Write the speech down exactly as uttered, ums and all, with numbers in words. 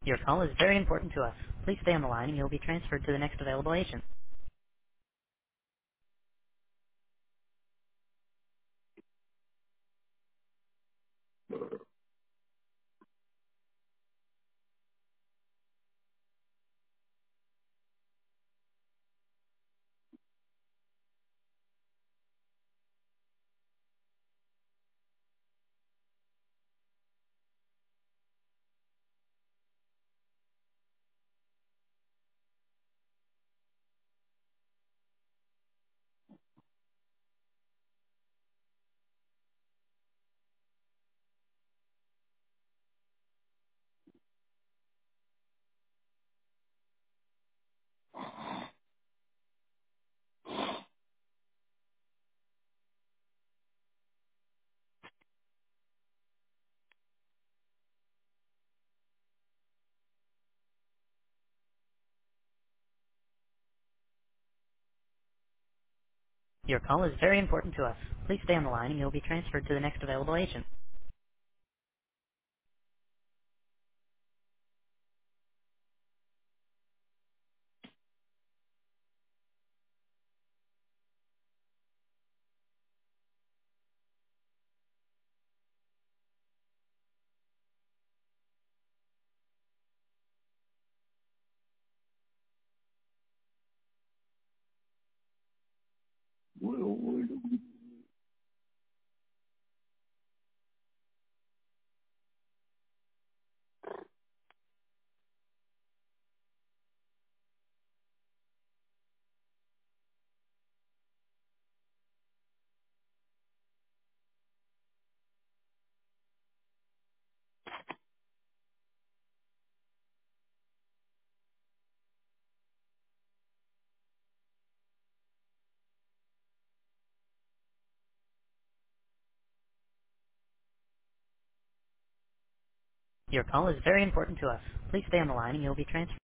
Your call is very important to us. Please stay on the line and you'll be transferred to the next available agent. Your call is very important to us. Please stay on the line and you'll be transferred to the next available agent. Your call is very important to us. Please stay on the line and you'll be transferred.